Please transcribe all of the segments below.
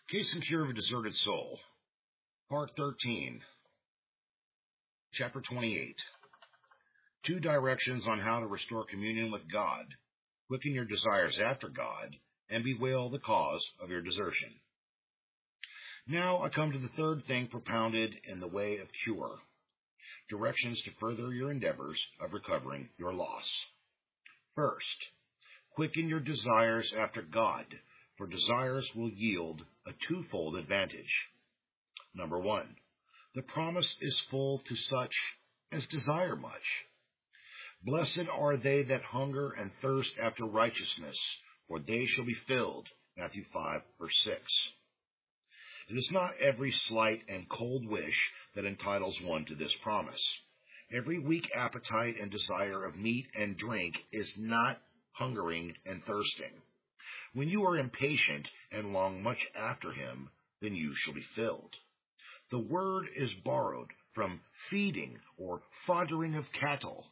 Case and Cure of a Deserted Soul, Part 13, Chapter 28. 2 directions on how to restore communion with God, quicken your desires after God, and bewail the cause of your desertion. Now I come to the third thing propounded in the way of cure, directions to further your endeavors of recovering your loss. First, quicken your desires after God, for desires will yield a twofold advantage. Number 1, the promise is full to such as desire much. Blessed are they that hunger and thirst after righteousness, for they shall be filled. Matthew 5, verse 6. It is not every slight and cold wish that entitles one to this promise. Every weak appetite and desire of meat and drink is not hungering and thirsting. When you are impatient and long much after him, then you shall be filled. The word is borrowed from feeding or foddering of cattle,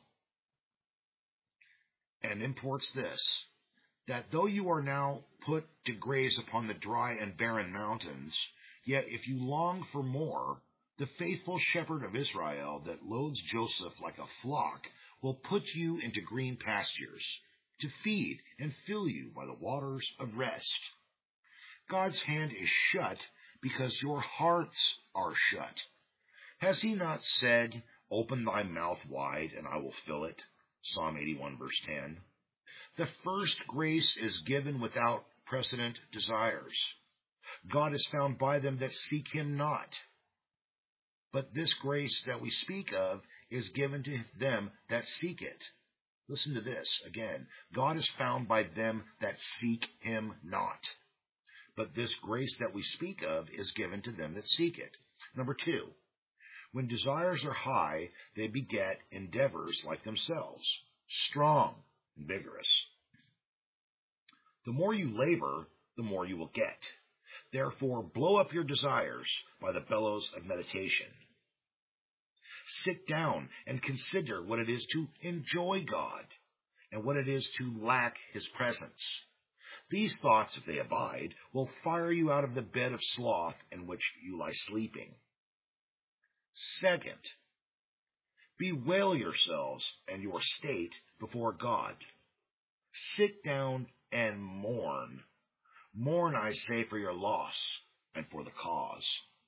and imports this, that though you are now put to graze upon the dry and barren mountains, yet if you long for more, the faithful shepherd of Israel that loads Joseph like a flock will put you into green pastures, to feed and fill you by the waters of rest. God's hand is shut because your hearts are shut. Has he not said, "Open thy mouth wide, and I will fill it"? Psalm 81, verse 10. The first grace is given without precedent desires. God is found by them that seek him not. But this grace that we speak of is given to them that seek it. Listen to this again. God is found by them that seek him not. But this grace that we speak of is given to them that seek it. Number 2, when desires are high, they beget endeavors like themselves, strong and vigorous. The more you labor, the more you will get. Therefore, blow up your desires by the bellows of meditation. Sit down and consider what it is to enjoy God and what it is to lack his presence. These thoughts, if they abide, will fire you out of the bed of sloth in which you lie sleeping. Second, bewail yourselves and your state before God. Sit down and mourn. Mourn, I say, for your loss and for the cause.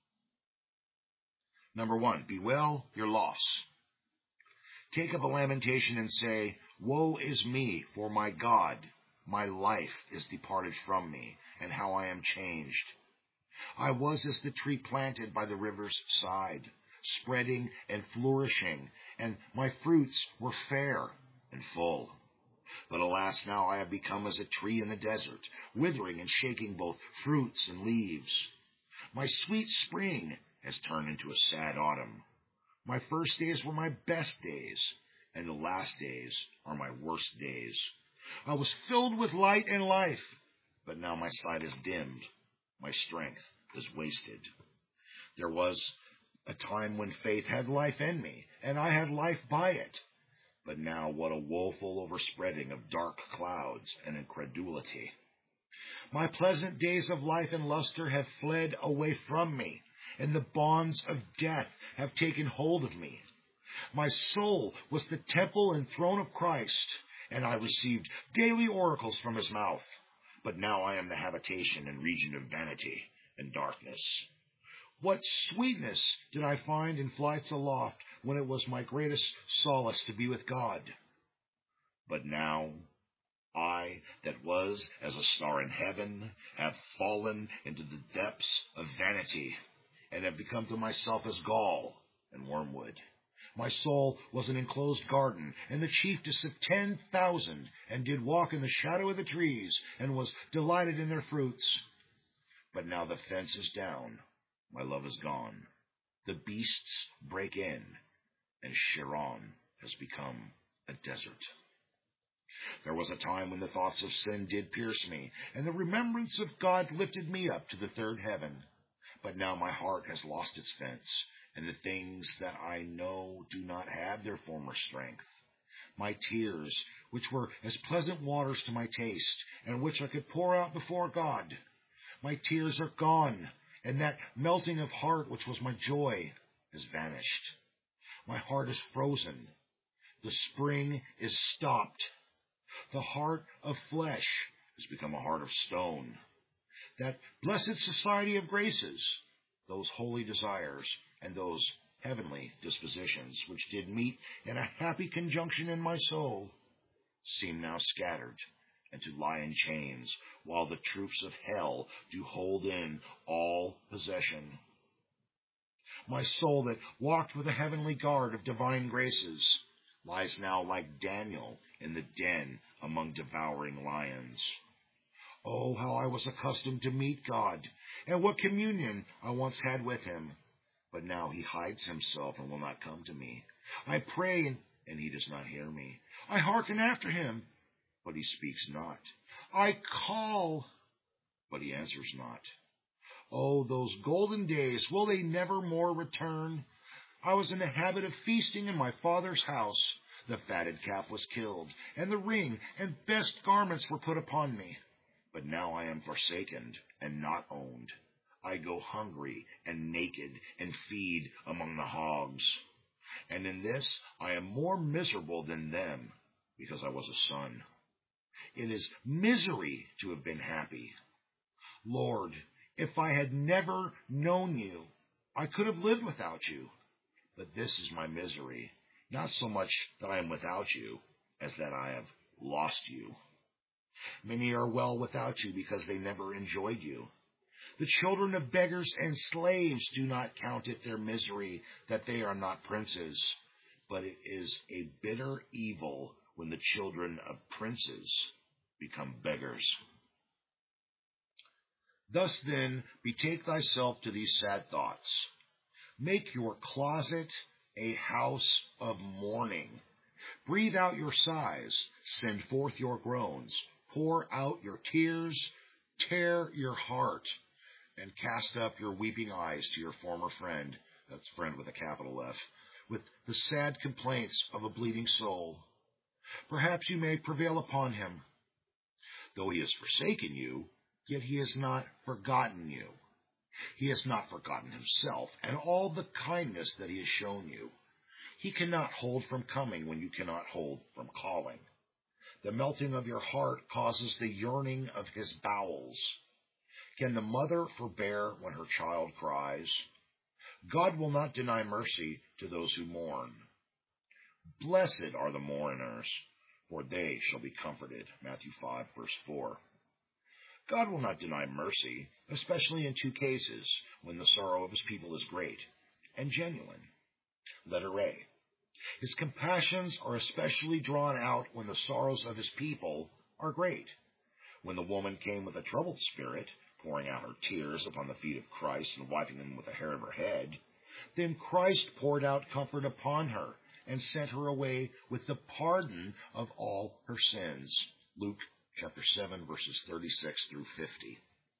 Number 1, bewail your loss. Take up a lamentation and say, "Woe is me, for my God, my life is departed from me, and how I am changed. I was as the tree planted by the river's side, spreading and flourishing, and my fruits were fair and full. But alas, now I have become as a tree in the desert, withering and shaking both fruits and leaves. My sweet spring has turned into a sad autumn. My first days were my best days, and the last days are my worst days. I was filled with light and life, but now my sight is dimmed. My strength is wasted. There was a time when faith had life in me, and I had life by it. But now what a woeful overspreading of dark clouds and incredulity. My pleasant days of life and luster have fled away from me, and the bonds of death have taken hold of me. My soul was the temple and throne of Christ, and I received daily oracles from his mouth. But now I am the habitation and region of vanity and darkness. What sweetness did I find in flights aloft when it was my greatest solace to be with God? But now I, that was as a star in heaven, have fallen into the depths of vanity, and have become to myself as gall and wormwood. My soul was an enclosed garden, and the chiefest of 10,000, and did walk in the shadow of the trees, and was delighted in their fruits. But now the fence is down, my love is gone. The beasts break in, and Sharon has become a desert. There was a time when the thoughts of sin did pierce me, and the remembrance of God lifted me up to the third heaven. But now my heart has lost its fence, and the things that I know do not have their former strength. My tears, which were as pleasant waters to my taste, and which I could pour out before God, My tears are gone, and that melting of heart which was my joy has vanished. My heart is frozen. The spring is stopped. The heart of flesh has become a heart of stone. That blessed society of graces, those holy desires, and those heavenly dispositions, which did meet in a happy conjunction in my soul, seem now scattered, and to lie in chains, while the troops of hell do hold in all possession. My soul that walked with a heavenly guard of divine graces lies now like Daniel in the den among devouring lions. Oh, how I was accustomed to meet God, and what communion I once had with him. But now he hides himself and will not come to me. I pray, and he does not hear me. I hearken after him, but he speaks not. I call, but he answers not. Oh, those golden days, will they never more return? I was in the habit of feasting in my father's house. The fatted calf was killed, and the ring and best garments were put upon me. But now I am forsaken and not owned. I go hungry and naked and feed among the hogs. And in this I am more miserable than them, because I was a son. It is misery to have been happy. Lord, if I had never known you, I could have lived without you. But this is my misery, not so much that I am without you, as that I have lost you. Many are well without you because they never enjoyed you. The children of beggars and slaves do not count it their misery that they are not princes, but it is a bitter evil when the children of princes become beggars. Thus then, betake thyself to these sad thoughts. Make your closet a house of mourning. Breathe out your sighs, send forth your groans, pour out your tears, tear your heart, and cast up your weeping eyes to your former friend, that's friend with a capital F, with the sad complaints of a bleeding soul. Perhaps you may prevail upon him. Though he has forsaken you, yet he has not forgotten you. He has not forgotten himself and all the kindness that he has shown you. He cannot hold from coming when you cannot hold from calling. The melting of your heart causes the yearning of his bowels. Can the mother forbear when her child cries? God will not deny mercy to those who mourn. Blessed are the mourners, for they shall be comforted. Matthew 5, verse 4. God will not deny mercy, especially in two cases, when the sorrow of his people is great and genuine. Letter A. His compassions are especially drawn out when the sorrows of his people are great. When the woman came with a troubled spirit, pouring out her tears upon the feet of Christ and wiping them with the hair of her head, then Christ poured out comfort upon her and sent her away with the pardon of all her sins. Luke chapter 7, verses 36 through 50.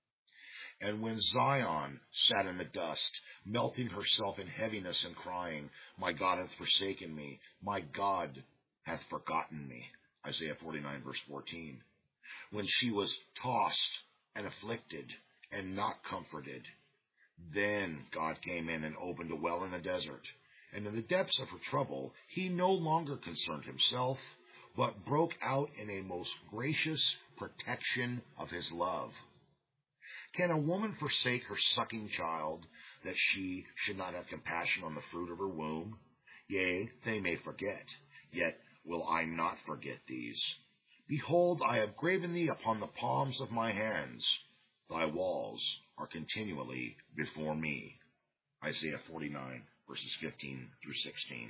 And when Zion sat in the dust, melting herself in heaviness and crying, My God hath forsaken me, my God hath forgotten me. Isaiah 49, verse 14. When she was tossed and afflicted and not comforted, then God came in and opened a well in the desert. And in the depths of her trouble, he no longer concerned himself, but broke out in a most gracious protection of his love. Can a woman forsake her sucking child, that she should not have compassion on the fruit of her womb? Yea, they may forget, yet will I not forget these. Behold, I have graven thee upon the palms of my hands. Thy walls are continually before me. Isaiah 49, verses 15 through 16.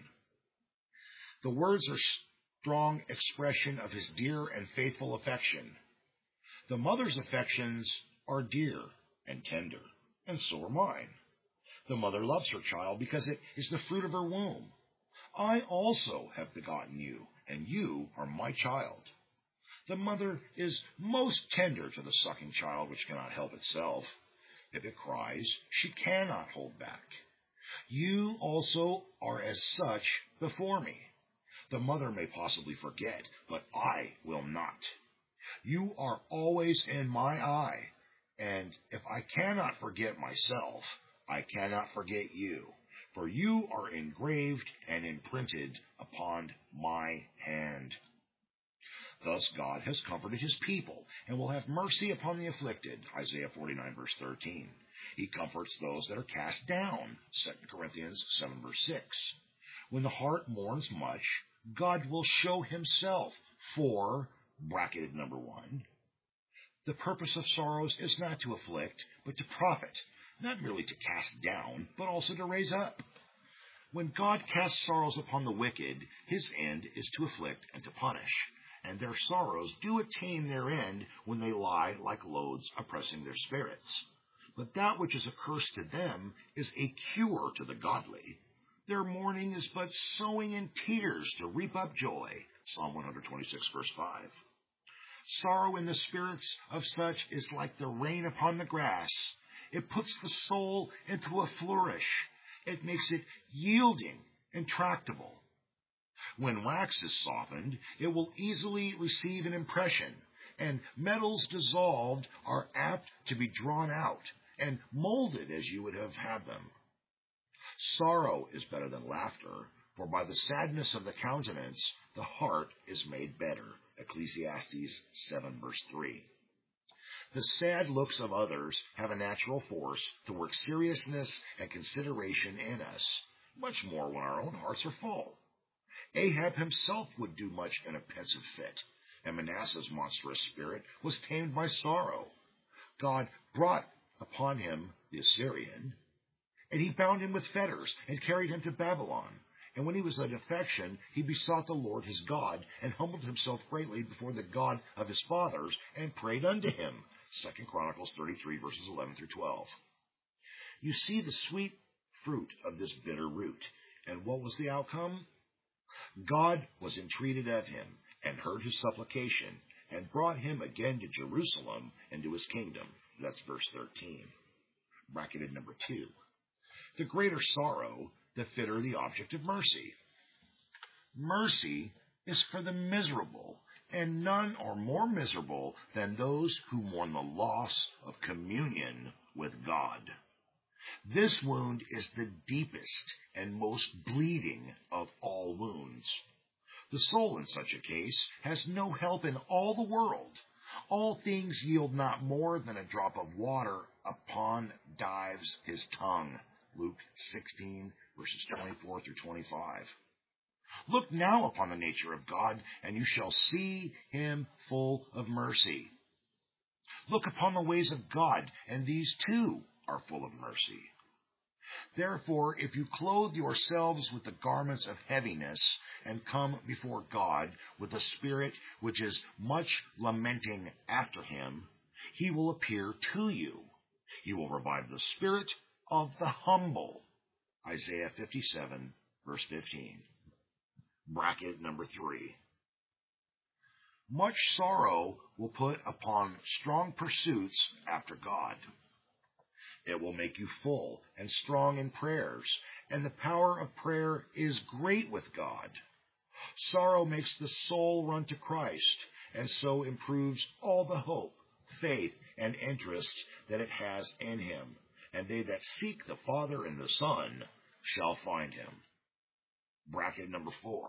The words are strong expression of his dear and faithful affection. The mother's affections are dear and tender, and so are mine. The mother loves her child because it is the fruit of her womb. I also have begotten you, and you are my child. The mother is most tender to the sucking child which cannot help itself. If it cries, she cannot hold back. You also are as such before me. The mother may possibly forget, but I will not. You are always in my eye, And if I cannot forget myself, I cannot forget you, for you are engraved and imprinted upon my hand. Thus God has comforted his people and will have mercy upon the afflicted. Isaiah 49 verse 13. He comforts those that are cast down. 2 Corinthians 7 verse 6. When the heart mourns much, God will show himself, for, bracketed number 1, the purpose of sorrows is not to afflict, but to profit, not merely to cast down, but also to raise up. When God casts sorrows upon the wicked, his end is to afflict and to punish, and their sorrows do attain their end when they lie like loads oppressing their spirits. But that which is a curse to them is a cure to the godly. Their mourning is but sowing in tears to reap up joy. Psalm 126 verse 5. Sorrow in the spirits of such is like the rain upon the grass. It puts the soul into a flourish. It makes it yielding and tractable. When wax is softened, it will easily receive an impression, and metals dissolved are apt to be drawn out and molded as you would have had them. Sorrow is better than laughter, for by the sadness of the countenance the heart is made better. Ecclesiastes 7 verse 3. The sad looks of others have a natural force to work seriousness and consideration in us, much more when our own hearts are full. Ahab himself would do much in a pensive fit, and Manasseh's monstrous spirit was tamed by sorrow. God brought upon him the Assyrian, and he bound him with fetters and carried him to Babylon. And when he was in affliction, he besought the Lord his God, and humbled himself greatly before the God of his fathers, and prayed unto him. 2 Chronicles 33, verses 11 through 12. You see the sweet fruit of this bitter root. And what was the outcome? God was entreated of him, and heard his supplication, and brought him again to Jerusalem and to his kingdom. That's verse 13. Bracketed number 2. The greater sorrow, the fitter the object of mercy. Mercy is for the miserable, and none are more miserable than those who mourn the loss of communion with God. This wound is the deepest and most bleeding of all wounds. The soul in such a case has no help in all the world. All things yield not more than a drop of water upon dives his tongue. Luke 16, verses 24 through 25. Look now upon the nature of God, and you shall see him full of mercy. Look upon the ways of God, and these too are full of mercy. Therefore, if you clothe yourselves with the garments of heaviness, and come before God with a spirit which is much lamenting after him, he will appear to you. He will revive the spirit of the humble. Isaiah 57, verse 15. Bracket number 3. Much sorrow will put upon strong pursuits after God. It will make you full and strong in prayers, and the power of prayer is great with God. Sorrow makes the soul run to Christ, and so improves all the hope, faith, and interest that it has in him. And they that seek the Father and the Son shall find him. Bracket number 4.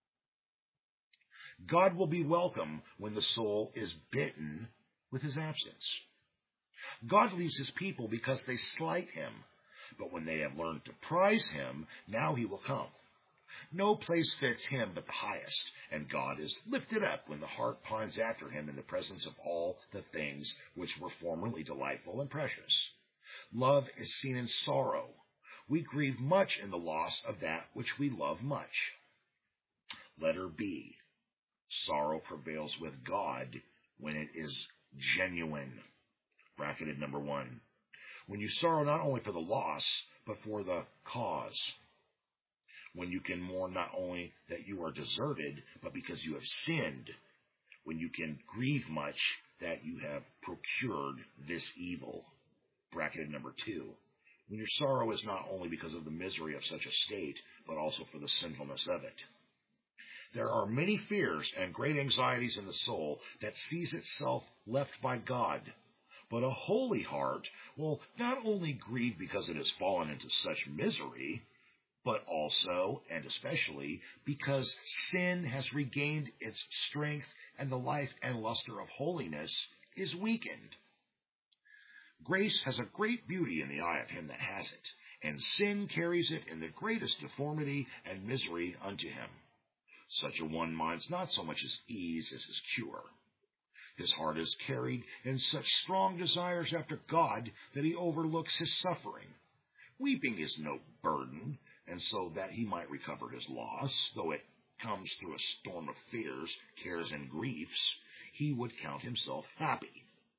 God will be welcome when the soul is bitten with his absence. God leaves his people because they slight him, but when they have learned to prize him, now he will come. No place fits him but the highest, and God is lifted up when the heart pines after him in the presence of all the things which were formerly delightful and precious. Love is seen in sorrow. We grieve much in the loss of that which we love much. Letter B. Sorrow prevails with God when it is genuine. Bracketed number 1. When you sorrow not only for the loss, but for the cause. When you can mourn not only that you are deserted, but because you have sinned. When you can grieve much that you have procured this evil. Bracketed number 2. When your sorrow is not only because of the misery of such a state, but also for the sinfulness of it. There are many fears and great anxieties in the soul that sees itself left by God. But a holy heart will not only grieve because it has fallen into such misery, but also and especially because sin has regained its strength and the life and luster of holiness is weakened. Grace has a great beauty in the eye of him that has it, and sin carries it in the greatest deformity and misery unto him. Such a one minds not so much his ease as his cure. His heart is carried in such strong desires after God that he overlooks his suffering. Weeping is no burden, and so that he might recover his loss, though it comes through a storm of fears, cares, and griefs, he would count himself happy.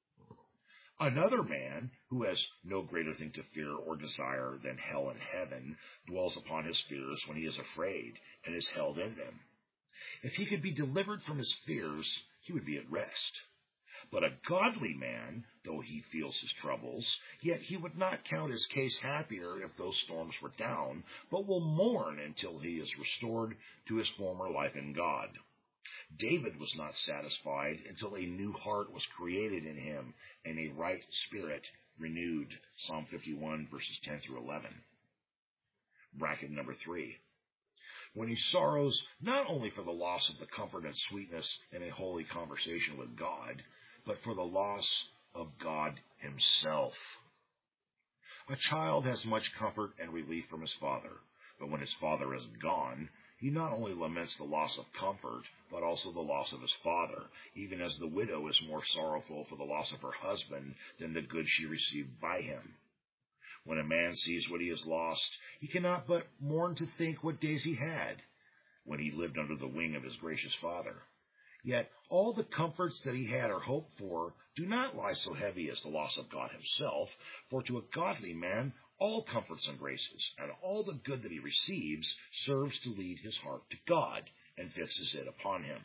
Another man, who has no greater thing to fear or desire than hell and heaven, dwells upon his fears when he is afraid, and is held in them. If he could be delivered from his fears, he would be at rest. But a godly man, though he feels his troubles, yet he would not count his case happier if those storms were down, but will mourn until he is restored to his former life in God. David was not satisfied until a new heart was created in him and a right spirit renewed. Psalm 51, verses 10 through 11. Bracket number 3. When he sorrows not only for the loss of the comfort and sweetness in a holy conversation with God, but for the loss of God himself. A child has much comfort and relief from his father, but when his father is gone, he not only laments the loss of comfort, but also the loss of his father, even as the widow is more sorrowful for the loss of her husband than the good she received by him. When a man sees what he has lost, he cannot but mourn to think what days he had, when he lived under the wing of his gracious father. Yet all the comforts that he had or hoped for do not lie so heavy as the loss of God himself, for to a godly man all comforts and graces, and all the good that he receives serves to lead his heart to God, and fixes it upon him.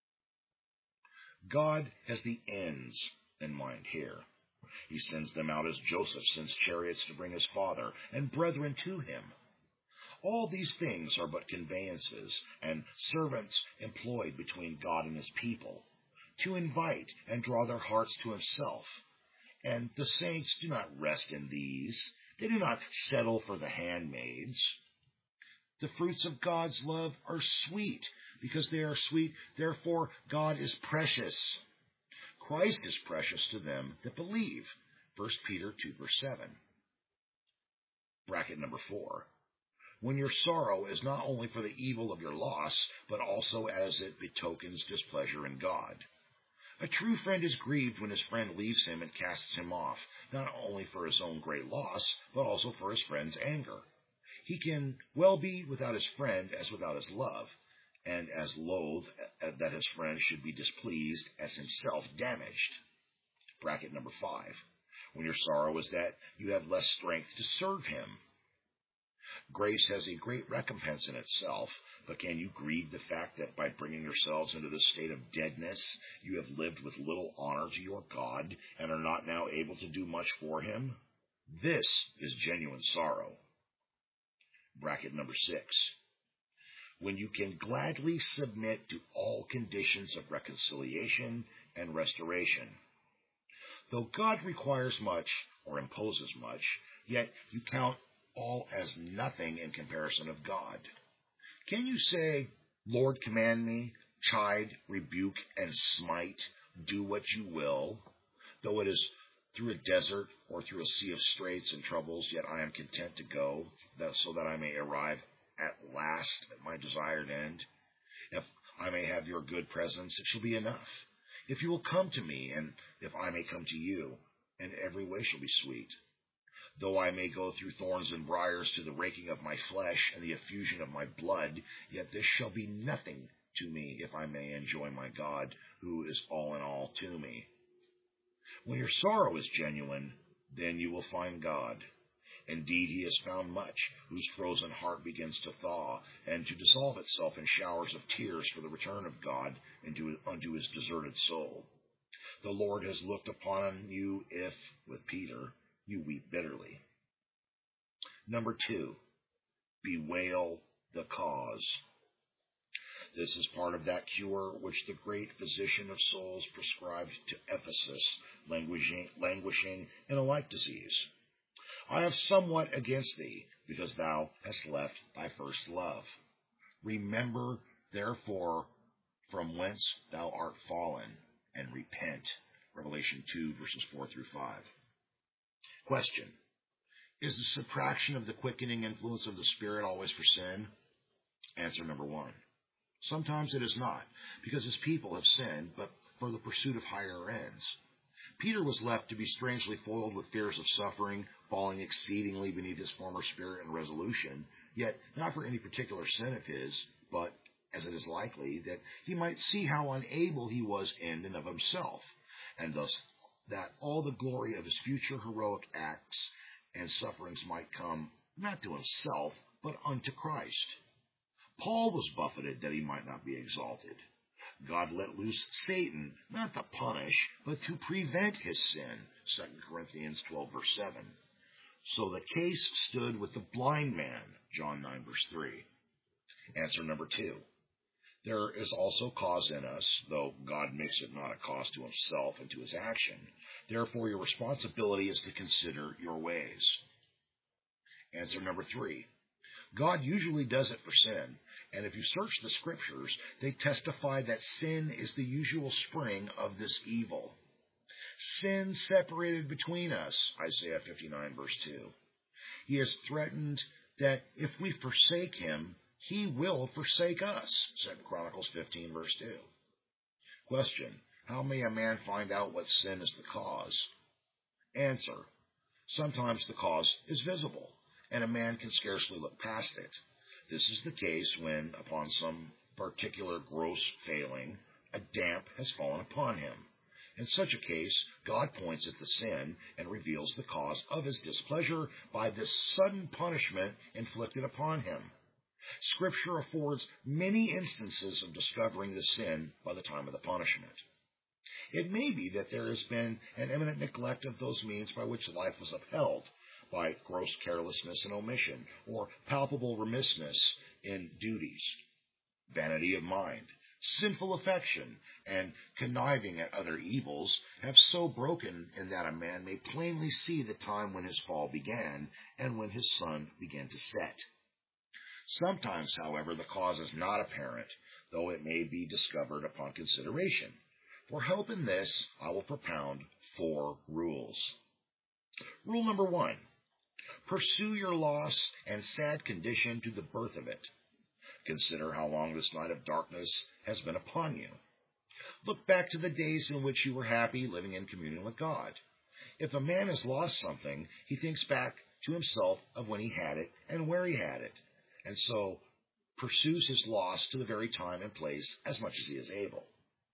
God has the ends in mind here. He sends them out as Joseph sends chariots to bring his father, and brethren to him. All these things are but conveyances, and servants employed between God and his people, to invite and draw their hearts to himself. And the saints do not rest in these. They do not settle for the handmaids. The fruits of God's love are sweet. Because they are sweet, therefore God is precious. Christ is precious to them that believe. 1 Peter 2, verse 7. Bracket number 4. When your sorrow is not only for the evil of your loss, but also as it betokens displeasure in God. A true friend is grieved when his friend leaves him and casts him off, not only for his own great loss, but also for his friend's anger. He can well be without his friend as without his love, and as loath that his friend should be displeased as himself damaged. Bracket number 5. When your sorrow is that you have less strength to serve him. Grace has a great recompense in itself, but can you grieve the fact that by bringing yourselves into this state of deadness, you have lived with little honor to your God and are not now able to do much for him? This is genuine sorrow. Bracket number 6. When you can gladly submit to all conditions of reconciliation and restoration. Though God requires much or imposes much, yet you count all as nothing in comparison of God. Can you say, Lord, command me, chide, rebuke, and smite, do what you will, though it is through a desert or through a sea of straits and troubles, yet I am content to go, so that I may arrive at last at my desired end? If I may have your good presence, it shall be enough. If you will come to me, and if I may come to you, and every way shall be sweet. Though I may go through thorns and briars to the raking of my flesh and the effusion of my blood, yet this shall be nothing to me if I may enjoy my God, who is all in all to me. When your sorrow is genuine, then you will find God. Indeed, he has found much, whose frozen heart begins to thaw, and to dissolve itself in showers of tears for the return of God unto his deserted soul. The Lord has looked upon you if, with Peter, you weep bitterly. Number 2, bewail the cause. This is part of that cure which the great physician of souls prescribed to Ephesus, languishing in a like disease. I have somewhat against thee, because thou hast left thy first love. Remember, therefore, from whence thou art fallen, and repent. Revelation 2, verses 4 through 5. Question. Is the subtraction of the quickening influence of the Spirit always for sin? Answer number 1. Sometimes it is not, because his people have sinned, but for the pursuit of higher ends. Peter was left to be strangely foiled with fears of suffering, falling exceedingly beneath his former spirit and resolution, yet not for any particular sin of his, but, as it is likely, that he might see how unable he was in and of himself, and thus that all the glory of his future heroic acts and sufferings might come, not to himself, but unto Christ. Paul was buffeted that he might not be exalted. God let loose Satan, not to punish, but to prevent his sin, 2 Corinthians 12, verse 7. So the case stood with the blind man, John 9, verse 3. Answer number 2. There is also cause in us, though God makes it not a cause to himself and to his action. Therefore, your responsibility is to consider your ways. Answer number 3. God usually does it for sin, and if you search the Scriptures, they testify that sin is the usual spring of this evil. Sin separated between us, Isaiah 59, verse 2. He has threatened that if we forsake him, he will forsake us, 2 Chronicles 15, verse 2. Question. How may a man find out what sin is the cause? Answer. Sometimes the cause is visible, and a man can scarcely look past it. This is the case when, upon some particular gross failing, a damp has fallen upon him. In such a case, God points at the sin and reveals the cause of his displeasure by this sudden punishment inflicted upon him. Scripture affords many instances of discovering the sin by the time of the punishment. It may be that there has been an eminent neglect of those means by which life was upheld, by gross carelessness and omission, or palpable remissness in duties, vanity of mind, sinful affection, and conniving at other evils have so broken in that a man may plainly see the time when his fall began and when his sun began to set. Sometimes, however, the cause is not apparent, though it may be discovered upon consideration. For help in this, I will propound 4 rules. Rule number 1. Pursue your loss and sad condition to the birth of it. Consider how long this night of darkness has been upon you. Look back to the days in which you were happy, living in communion with God. If a man has lost something, he thinks back to himself of when he had it and where he had it, and so pursues his loss to the very time and place as much as he is able.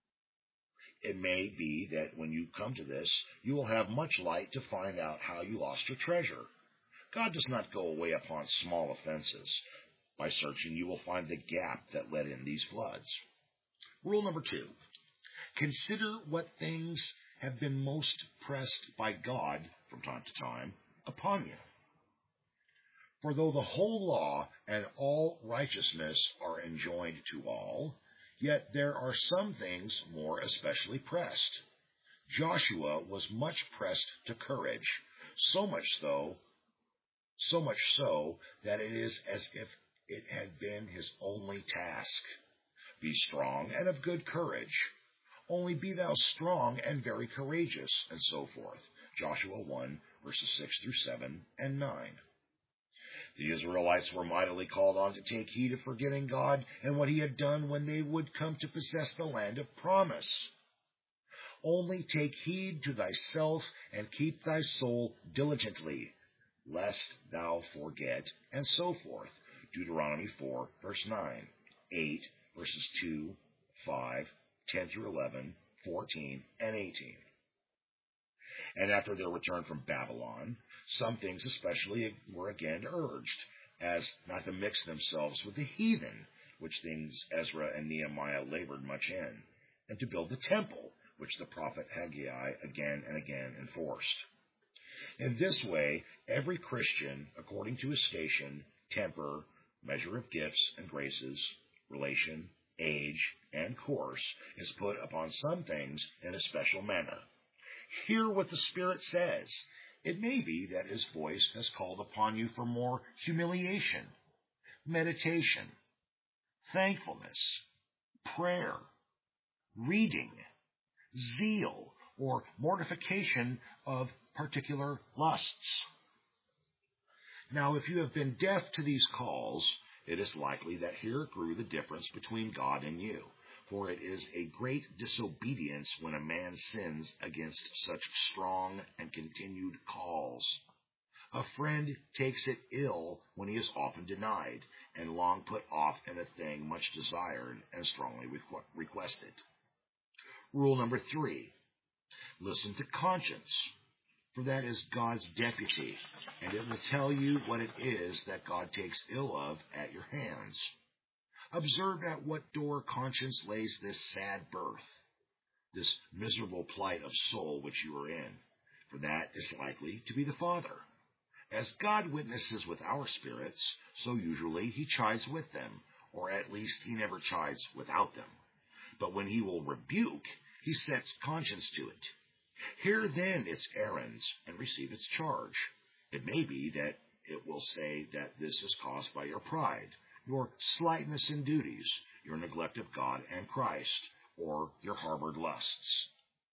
It may be that when you come to this, you will have much light to find out how you lost your treasure. God does not go away upon small offenses. By searching, you will find the gap that let in these floods. Rule number 2. Consider what things have been most pressed by God, from time to time, upon you. For though the whole law and all righteousness are enjoined to all, yet there are some things more especially pressed. Joshua was much pressed to courage, so much so that it is as if it had been his only task. Be strong and of good courage. Only be thou strong and very courageous, and so forth. Joshua 1, verses 6 through 7 and 9. The Israelites were mightily called on to take heed of forgetting God and what he had done when they would come to possess the land of promise. Only take heed to thyself and keep thy soul diligently, lest thou forget, and so forth. Deuteronomy 4, verse 9, 8, verses 2, 5, 10 through 11, 14, and 18. And after their return from Babylon, some things especially were again urged, as not to mix themselves with the heathen, which things Ezra and Nehemiah labored much in, and to build the temple, which the prophet Haggai again and again enforced. In this way, every Christian, according to his station, temper, measure of gifts and graces, relation, age, and course is put upon some things in a special manner. Hear what the Spirit says. It may be that his voice has called upon you for more humiliation, meditation, thankfulness, prayer, reading, zeal, or mortification of particular lusts. Now, if you have been deaf to these calls, it is likely that here grew the difference between God and you, for it is a great disobedience when a man sins against such strong and continued calls. A friend takes it ill when he is often denied, and long put off in a thing much desired and strongly requested. Rule number 3, listen to conscience, for that is God's deputy, and it will tell you what it is that God takes ill of at your hands. Observe at what door conscience lays this sad birth, this miserable plight of soul which you are in, for that is likely to be the Father. As God witnesses with our spirits, so usually he chides with them, or at least he never chides without them. But when he will rebuke, he sets conscience to it. Hear then its errands, and receive its charge. It may be that it will say that this is caused by your pride, your slightness in duties, your neglect of God and Christ, or your harbored lusts.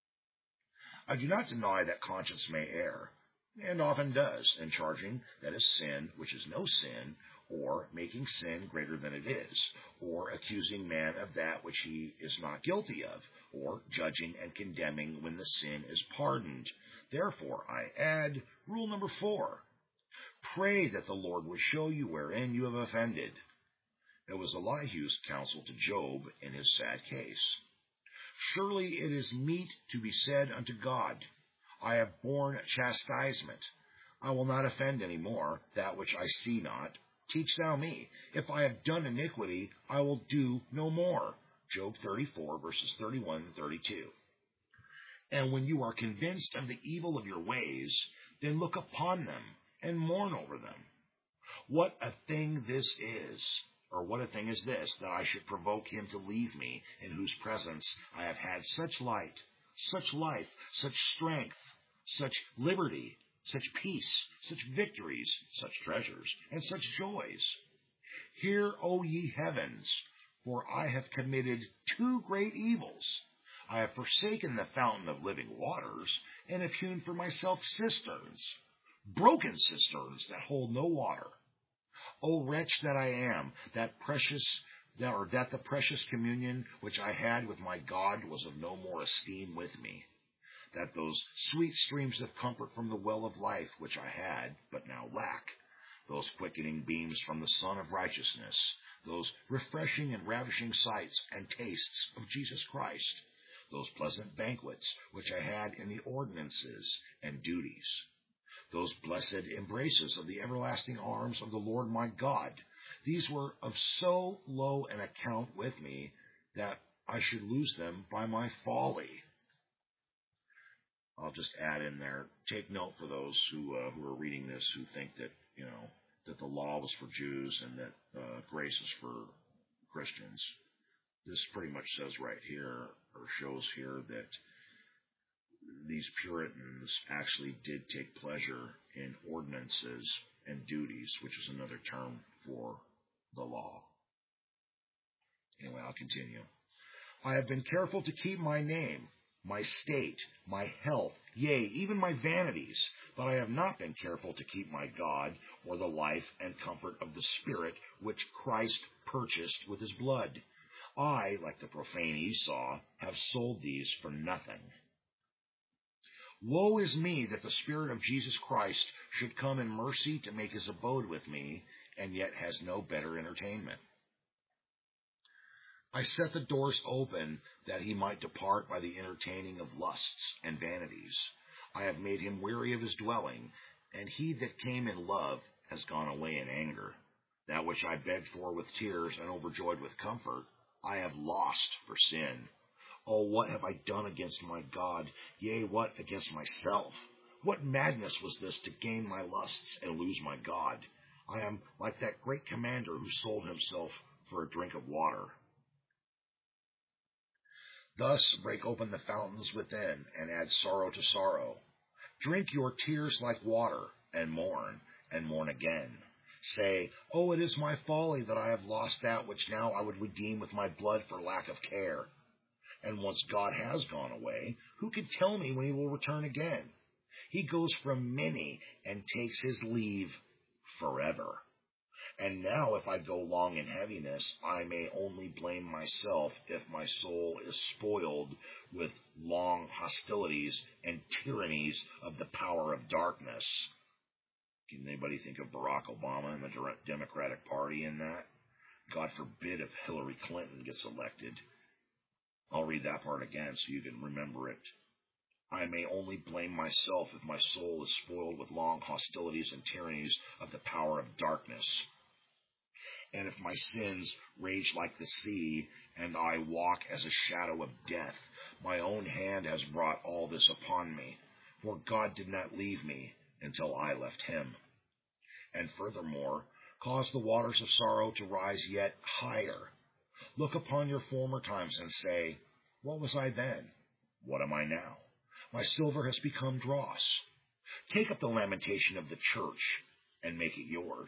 I do not deny that conscience may err, and often does, in charging that a sin which is no sin, or making sin greater than it is, or accusing man of that which he is not guilty of, or judging and condemning when the sin is pardoned. Therefore, I add, rule number 4, pray that the Lord will show you wherein you have offended. It was Elihu's counsel to Job in his sad case. Surely it is meet to be said unto God, I have borne chastisement. I will not offend any more that which I see not. Teach thou me. If I have done iniquity, I will do no more. Job 34, verses 31 and 32. And when you are convinced of the evil of your ways, then look upon them and mourn over them. What a thing this is, or what a thing is this, that I should provoke him to leave me, in whose presence I have had such light, such life, such strength, such liberty, such peace, such victories, such treasures, and such joys. Hear, O ye heavens, for I have committed 2 great evils. I have forsaken the fountain of living waters, and have hewn for myself cisterns, broken cisterns that hold no water. O wretch that I am, that the precious communion which I had with my God was of no more esteem with me, that those sweet streams of comfort from the well of life which I had, but now lack, those quickening beams from the Sun of righteousness, those refreshing and ravishing sights and tastes of Jesus Christ, those pleasant banquets which I had in the ordinances and duties, those blessed embraces of the everlasting arms of the Lord my God, these were of so low an account with me that I should lose them by my folly. I'll just add in there, take note for those who are reading this who think that, that the law was for Jews and that grace is for Christians. This pretty much says right here, or shows here, that these Puritans actually did take pleasure in ordinances and duties, which is another term for the law. Anyway, I'll continue. I have been careful to keep my name, my state, my health, yea, even my vanities, but I have not been careful to keep my God, or the life and comfort of the Spirit, which Christ purchased with his blood. I, like the profane Esau, have sold these for nothing. Woe is me that the Spirit of Jesus Christ should come in mercy to make his abode with me, and yet has no better entertainment. I set the doors open that he might depart by the entertaining of lusts and vanities. I have made him weary of his dwelling, and he that came in love has gone away in anger. That which I begged for with tears and overjoyed with comfort, I have lost for sin. Oh, what have I done against my God? Yea, what against myself? What madness was this to gain my lusts and lose my God? I am like that great commander who sold himself for a drink of water. Thus break open the fountains within, and add sorrow to sorrow. Drink your tears like water, and mourn again. Say, oh, it is my folly that I have lost that which now I would redeem with my blood for lack of care. And once God has gone away, who can tell me when he will return again? He goes from many and takes his leave forever. And now if I go long in heaviness, I may only blame myself if my soul is spoiled with long hostilities and tyrannies of the power of darkness. Can anybody think of Barack Obama and the Democratic Party in that? God forbid if Hillary Clinton gets elected. I'll read that part again so you can remember it. I may only blame myself if my soul is spoiled with long hostilities and tyrannies of the power of darkness. And if my sins rage like the sea, and I walk as a shadow of death, my own hand has brought all this upon me, for God did not leave me until I left him. And furthermore, cause the waters of sorrow to rise yet higher. Look upon your former times and say, what was I then? What am I now? My silver has become dross. Take up the lamentation of the church and make it yours.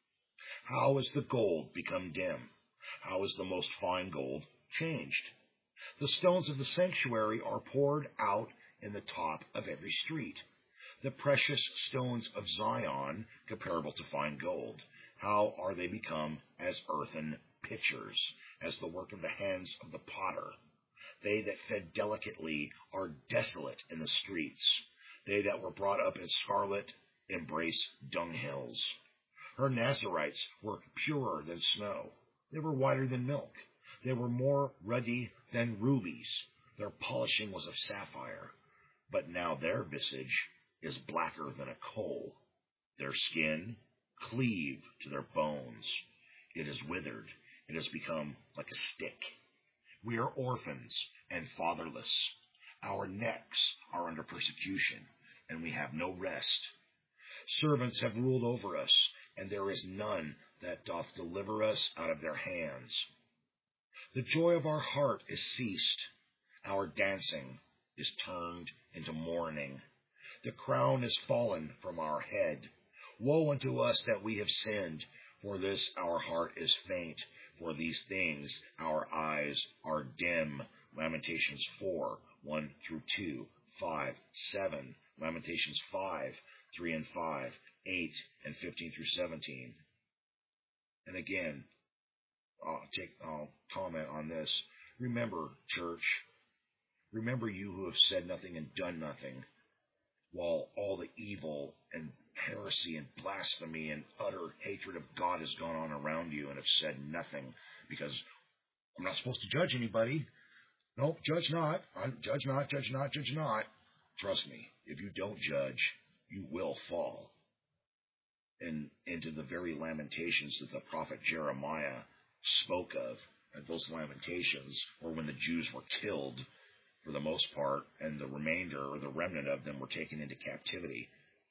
How is the gold become dim? How is the most fine gold changed? The stones of the sanctuary are poured out in the top of every street. The precious stones of Zion, comparable to fine gold, how are they become as earthen pitchers, as the work of the hands of the potter? They that fed delicately are desolate in the streets. They that were brought up in scarlet embrace dunghills. Her Nazarites were purer than snow. They were whiter than milk. They were more ruddy than rubies. Their polishing was of sapphire. But now their visage is blacker than a coal. Their skin cleaved to their bones. It is withered. It has become like a stick. We are orphans and fatherless. Our necks are under persecution, and we have no rest. Servants have ruled over us, and there is none that doth deliver us out of their hands. The joy of our heart is ceased. Our dancing is turned into mourning. The crown is fallen from our head. Woe unto us that we have sinned. For this our heart is faint. For these things our eyes are dim. Lamentations 4, 1 through 2, 5, 7. Lamentations 5, 3 and 5, 8 and 15 through 17. And again, I'll comment on this. Remember, church, remember you who have said nothing and done nothing, while all the evil and heresy and blasphemy and utter hatred of God has gone on around you and have said nothing, because I'm not supposed to judge anybody. No, judge not. Judge not, judge not, judge not. Trust me, if you don't judge, you will fall into the very lamentations that the prophet Jeremiah spoke of. And those lamentations were when the Jews were killed for the most part, and the remainder or the remnant of them were taken into captivity.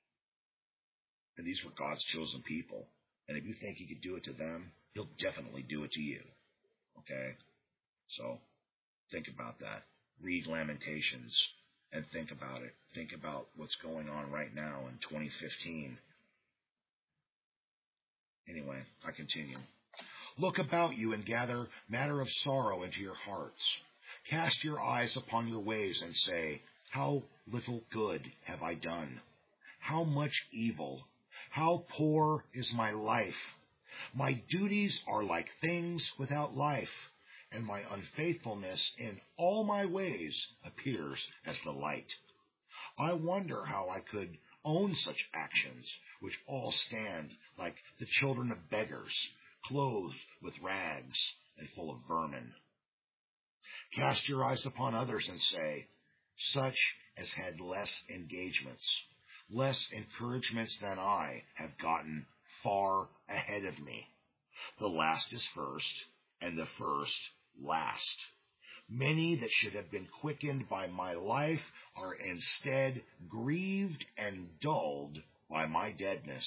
And these were God's chosen people. And if you think he could do it to them, he'll definitely do it to you. Okay? So think about that. Read Lamentations and think about it. Think about what's going on right now in 2015. Anyway, I continue. Look about you and gather matter of sorrow into your hearts. Cast your eyes upon your ways and say, how little good have I done? How much evil? How poor is my life? My duties are like things without life, and my unfaithfulness in all my ways appears as the light. I wonder how I could own such actions, which all stand like the children of beggars, clothed with rags and full of vermin. Cast your eyes upon others and say, such as had less engagements, less encouragements than I have gotten far ahead of me. The last is first, and the first last. Many that should have been quickened by my life are instead grieved and dulled by my deadness.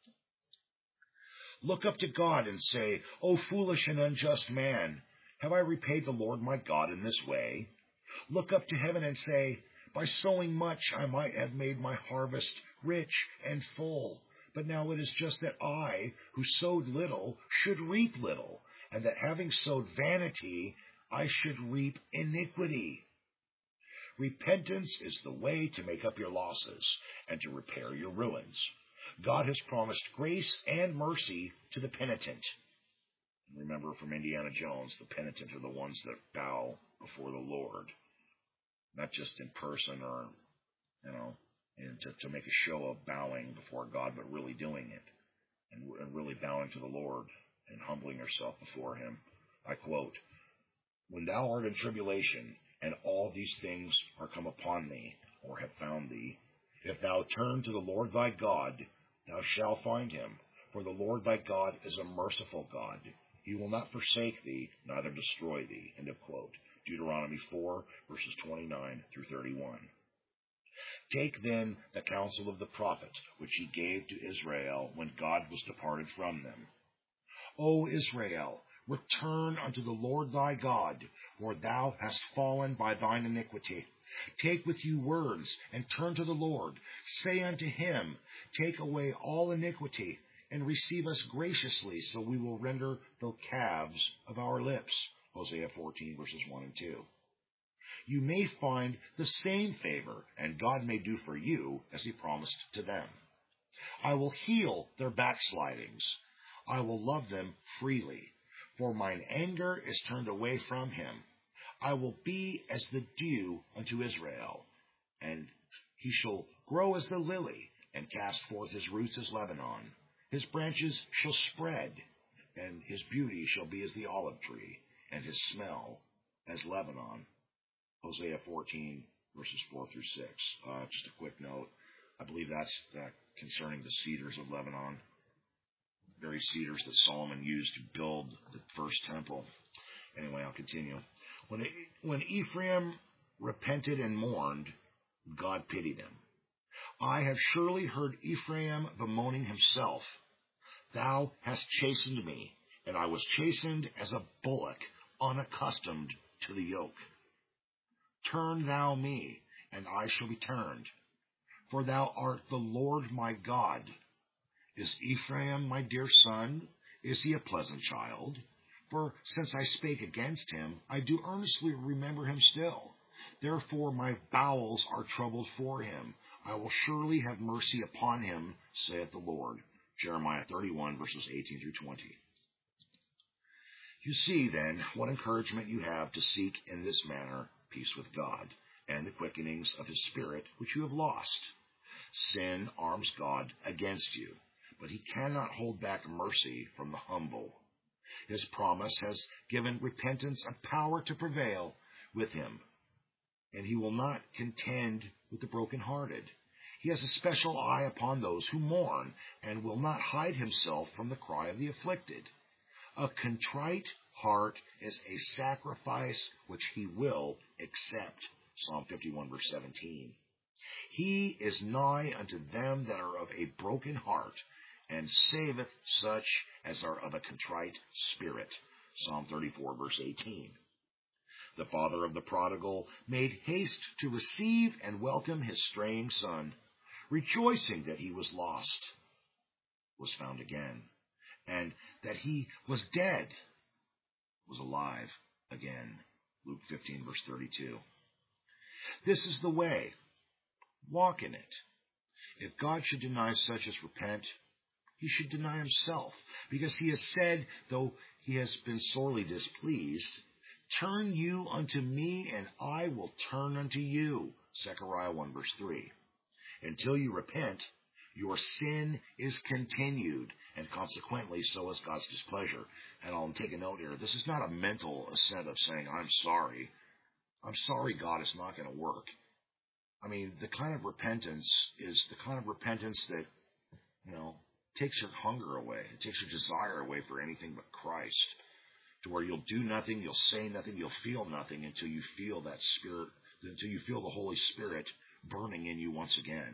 Look up to God and say, O foolish and unjust man, have I repaid the Lord my God in this way? Look up to heaven and say, by sowing much I might have made my harvest rich and full. But now it is just that I, who sowed little, should reap little, and that having sowed vanity, I should reap iniquity. Repentance is the way to make up your losses and to repair your ruins. God has promised grace and mercy to the penitent. Remember from Indiana Jones, the penitent are the ones that bow before the Lord, not just in person or, and to make a show of bowing before God, but really doing it and really bowing to the Lord and humbling yourself before him. I quote, "When thou art in tribulation, and all these things are come upon thee, or have found thee, if thou turn to the Lord thy God, thou shalt find him. For the Lord thy God is a merciful God. He will not forsake thee, neither destroy thee." End of quote. Deuteronomy 4, verses 29 through 31. Take then the counsel of the prophet, which he gave to Israel when God was departed from them. O Israel, return unto the Lord thy God, for thou hast fallen by thine iniquity. Take with you words, and turn to the Lord. Say unto him, take away all iniquity, and receive us graciously, so we will render the calves of our lips. Hosea 14, verses 1 and 2. You may find the same favor, and God may do for you as he promised to them. I will heal their backslidings. I will love them freely, for mine anger is turned away from him. I will be as the dew unto Israel, and he shall grow as the lily, and cast forth his roots as Lebanon. His branches shall spread, and his beauty shall be as the olive tree, and his smell as Lebanon. Hosea 14, verses 4 through 6. Just a quick note. I believe that's concerning the cedars of Lebanon. The very cedars that Solomon used to build the first temple. Anyway, I'll continue. When Ephraim repented and mourned, God pitied him. I have surely heard Ephraim bemoaning himself. Thou hast chastened me, and I was chastened as a bullock, unaccustomed to the yoke. Turn thou me, and I shall be turned, for thou art the Lord my God. Is Ephraim my dear son? Is he a pleasant child? For since I spake against him, I do earnestly remember him still. Therefore my bowels are troubled for him. I will surely have mercy upon him, saith the Lord. Jeremiah 31, verses 18 through 20. You see, then, what encouragement you have to seek in this manner peace with God, and the quickenings of his Spirit, which you have lost. Sin arms God against you, but he cannot hold back mercy from the humble. His promise has given repentance a power to prevail with him, and he will not contend with the brokenhearted. He has a special eye upon those who mourn, and will not hide himself from the cry of the afflicted. A contrite heart is a sacrifice which he will accept. Psalm 51, verse 17. He is nigh unto them that are of a broken heart, and saveth such as are of a contrite spirit. Psalm 34, verse 18. The father of the prodigal made haste to receive and welcome his straying son, rejoicing that he was lost, was found again, and that he was dead, was alive again. Luke 15, verse 32. This is the way. Walk in it. If God should deny such as repent, he should deny himself, because he has said, though he has been sorely displeased, turn you unto me, and I will turn unto you. Zechariah 1, verse 3. Until you repent, your sin is continued, and consequently so is God's displeasure. And I'll take a note here. This is not a mental assent of saying, I'm sorry. I'm sorry, God, it's not going to work. I mean, the kind of repentance is the kind of repentance that, takes your hunger away. It takes your desire away for anything but Christ, to where you'll do nothing, you'll say nothing, you'll feel nothing until you feel that Spirit, until you feel the Holy Spirit burning in you once again.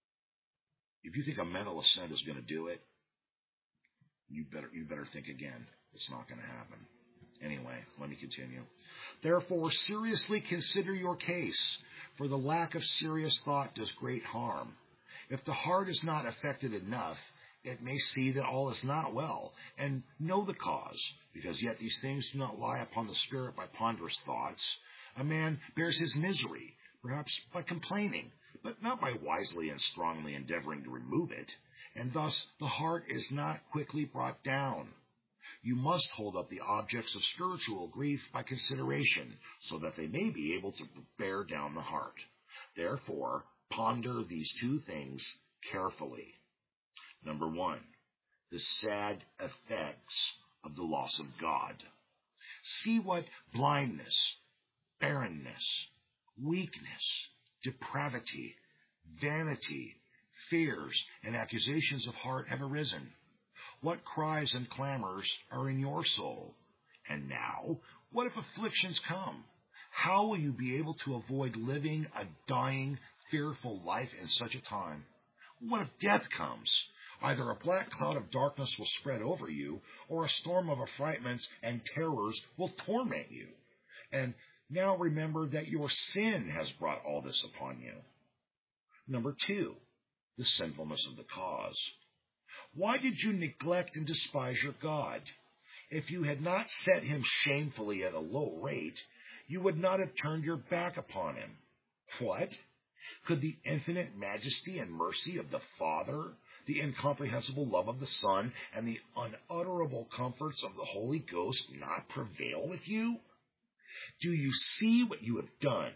If you think a mental assent is going to do it, you better think again. It's not going to happen. Anyway, let me continue. Therefore, seriously consider your case, for the lack of serious thought does great harm. If the heart is not affected enough, it may see that all is not well, and know the cause, because yet these things do not lie upon the spirit by ponderous thoughts. A man bears his misery, perhaps by complaining, but not by wisely and strongly endeavoring to remove it, and thus the heart is not quickly brought down. You must hold up the objects of spiritual grief by consideration, so that they may be able to bear down the heart. Therefore, ponder these two things carefully. Number 1, the sad effects of the loss of God. See what blindness, barrenness, weakness, depravity, vanity, fears, and accusations of heart have arisen. What cries and clamors are in your soul? And now, what if afflictions come? How will you be able to avoid living a dying, fearful life in such a time? What if death comes? Either a black cloud of darkness will spread over you, or a storm of affrightments and terrors will torment you. And now remember that your sin has brought all this upon you. Number 2, the sinfulness of the cause. Why did you neglect and despise your God? If you had not set him shamefully at a low rate, you would not have turned your back upon him. What? Could the infinite majesty and mercy of the Father, the incomprehensible love of the Son, and the unutterable comforts of the Holy Ghost not prevail with you? Do you see what you have done?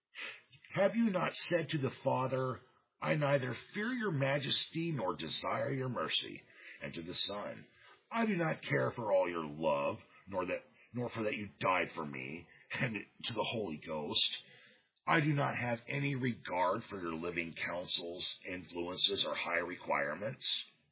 Have you not said to the Father, I neither fear your majesty nor desire your mercy, and to the Son, I do not care for all your love, nor for that you died for me, and to the Holy Ghost, I do not have any regard for your living counsels, influences, or high requirements.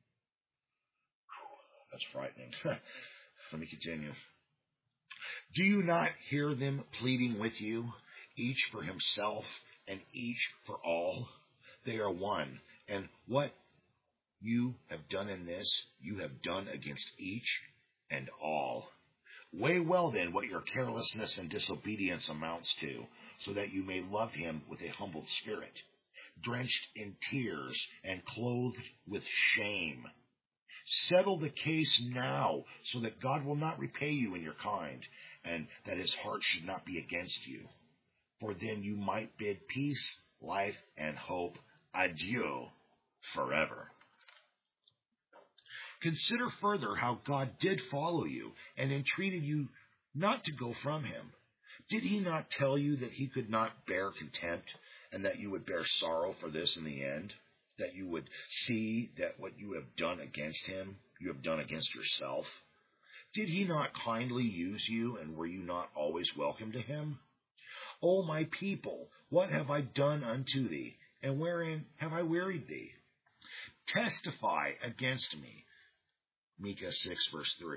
That's frightening. Let me continue. Do you not hear them pleading with you, each for himself and each for all? They are one, and what you have done in this, you have done against each and all. Weigh well then what your carelessness and disobedience amounts to, so that you may love him with a humbled spirit, drenched in tears and clothed with shame. Settle the case now, so that God will not repay you in your kind, and that his heart should not be against you. For then you might bid peace, life, and hope adieu forever. Consider further how God did follow you and entreated you not to go from him. Did he not tell you that he could not bear contempt, and that you would bear sorrow for this in the end? That you would see that what you have done against him, you have done against yourself? Did he not kindly use you, and were you not always welcome to him? O my people, what have I done unto thee, and wherein have I wearied thee? Testify against me. Micah 6, verse 3.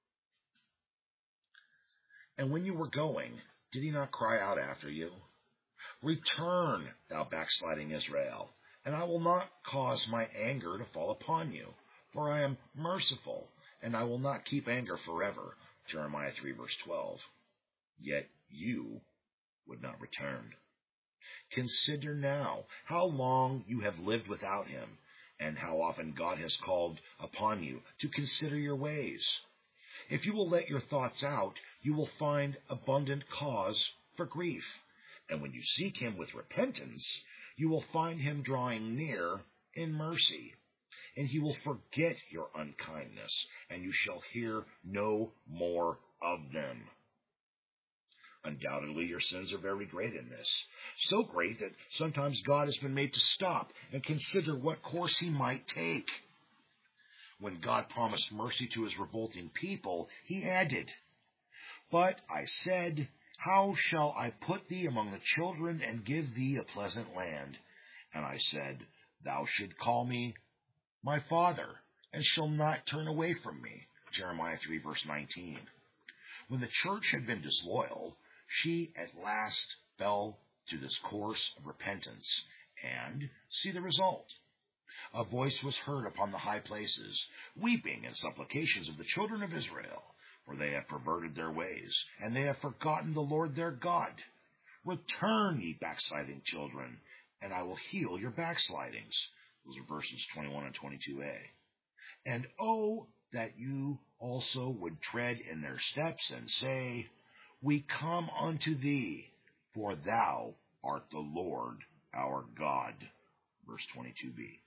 And when you were going, did he not cry out after you? Return, thou backsliding Israel, and I will not cause my anger to fall upon you, for I am merciful, and I will not keep anger forever. Jeremiah 3, verse 12. Yet you would not return. Consider now how long you have lived without him, and how often God has called upon you to consider your ways. If you will let your thoughts out, you will find abundant cause for grief. And when you seek him with repentance, you will find him drawing near in mercy. And he will forget your unkindness, and you shall hear no more of them. Undoubtedly, your sins are very great in this, so great that sometimes God has been made to stop and consider what course he might take. When God promised mercy to his revolting people, he added, But I said, How shall I put thee among the children and give thee a pleasant land? And I said, Thou should call me my father, and shall not turn away from me. Jeremiah 3, verse 19. When the church had been disloyal, she at last fell to this course of repentance, and see the result. A voice was heard upon the high places, weeping and supplications of the children of Israel. for they have perverted their ways, and they have forgotten the Lord their God. Return, ye backsliding children, and I will heal your backslidings. Those are verses 21 and 22a. And oh, that you also would tread in their steps and say, We come unto thee, for thou art the Lord our God. Verse 22b.